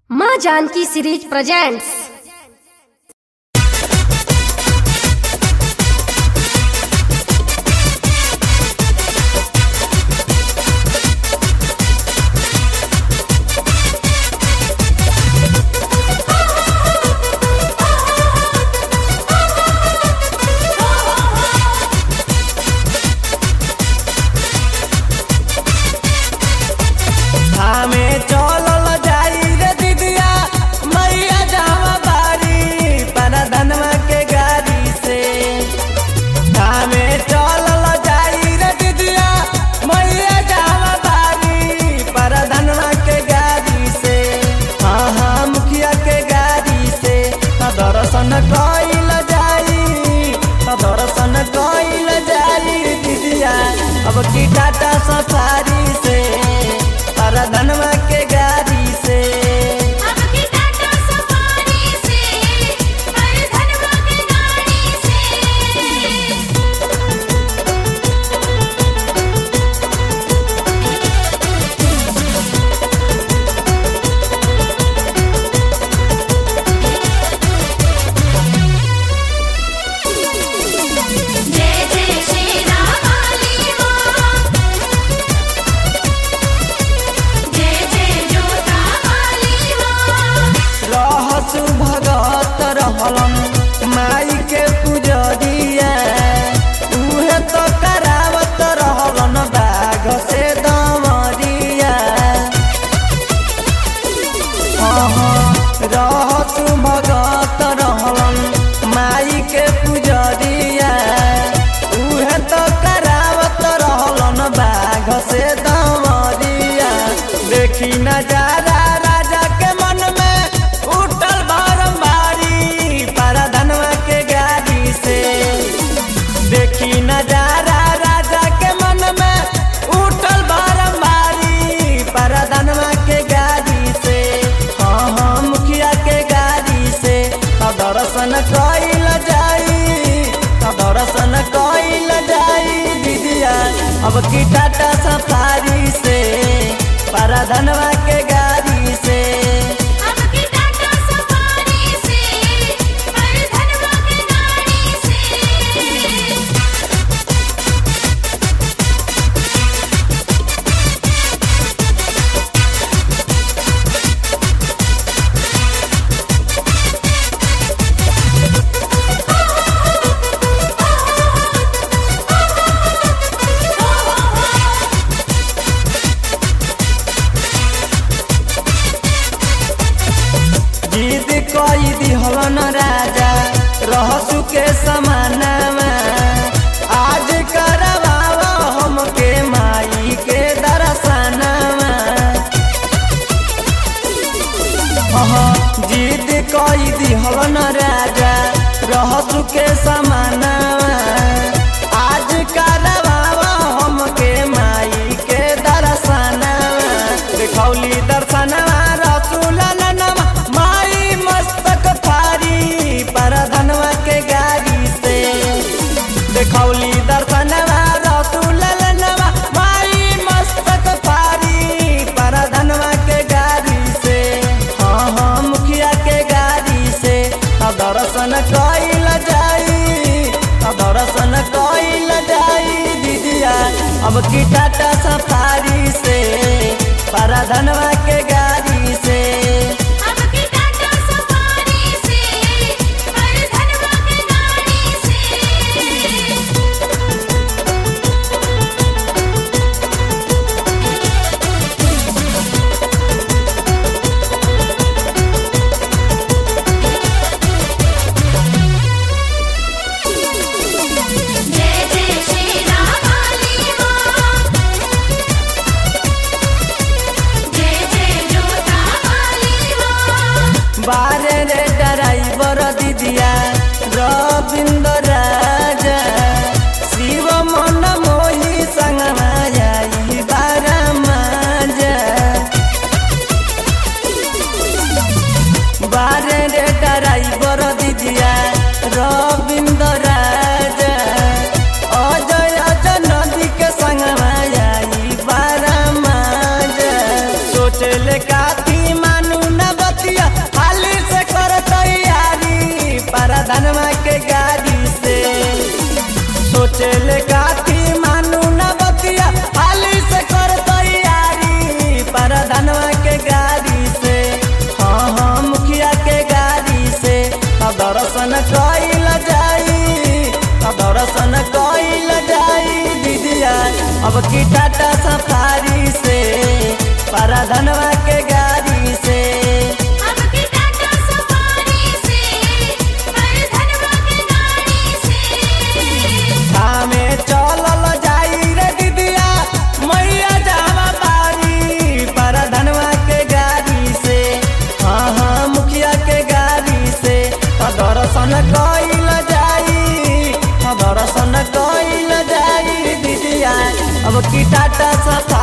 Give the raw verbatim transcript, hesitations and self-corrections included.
माँ Janaki series presents. हमें चलल जाई रे दीदिया मैया जावा बारी पर धनवा के गाड़ी से। हमें चलल जाई रे दीदिया मैया जावा बारी पर धनवा के गाड़ी से। हाँ हाँ मुखिया के गाड़ी से त दर्शन कइल जाई त दर्शन कइल जाई दीदिया अब की टाटा सफारी से धनवा के गाड़ी से। अब की टाटा सफारी से पर धनवा के गाड़ी से। जय जय श्री राम वाली माँ, जय जय जोता वाली माँ। रहसु भगत रहलन माई के पुजरिया उहे तो करावत रहलन बाघ से दमरिया। हाँ हाँ रहसु भगत रहलन माई के पुजरिया उहे तो करावत रहलन बाघ से दमरिया। देखी नजारा राजा के मन में उठल बारंबारी पर धनवा के गाड़ी से। देखी नजारा राजा के मन में उठल बारंबारी पर धनवा के गाड़ी से। हाँ हाँ मुखिया के गाड़ी से त दर्शन कइल जाई त दर्शन कइल जाई दीदिया अब की टाटा सफारी से पर धनवा के गाड़ी से। अब की टाटा सफारी से पर धनवा के गाड़ी से। जीत कई दिहलन राजा रहसु के समानामा आज करवावा हमके माई के दर्शनमा। हाँ जीत कई दिहलन राजा रहसु के समानामा आज करवावा हमके माई के दर्शनमा। देखौली दर्शनमा रसूल लनमा माई मस्तक फारी पर धनवा के गाड़ी से। देखौली दर्शनमा रसूल लनमा माई मस्तक फारी पर धनवा के गाड़ी से। हाँ हाँ मुखिया के गाड़ी से त दर्शन कइल जाई त दर्शन कइल जाई दीदिया अब की टाटा सफारी से पर धनवा के गाड़ी से। अब की टाटा सफारी से पर धनवा के गाड़ी से। जय जय श्री राम वाली माँ, जय जय जोता वाली माँ। बारे रे ड्राइवर दीदिया रविंद्र राजा शिव मन मोही संगमा जाई बारा माजा। बारे रे ड्राइवर दीदिया रविंद्र राजा अजय अजय नदी के संगमा जाई बारा माजा। सोचले काथी मानू न बती अब की टाटा सफारी से परधनवा के गाड़ी से अब की टाटा सफारी से परधनवा के गाड़ी से हमें चलल जाई रे दीदिया मैया जावा बारी परधनवा के गाड़ी से हाँ हाँ मुखिया के गाड़ी से दर्शन कइल जाई दर्शन कइल जाई दीदिया अब की टाटा सफारी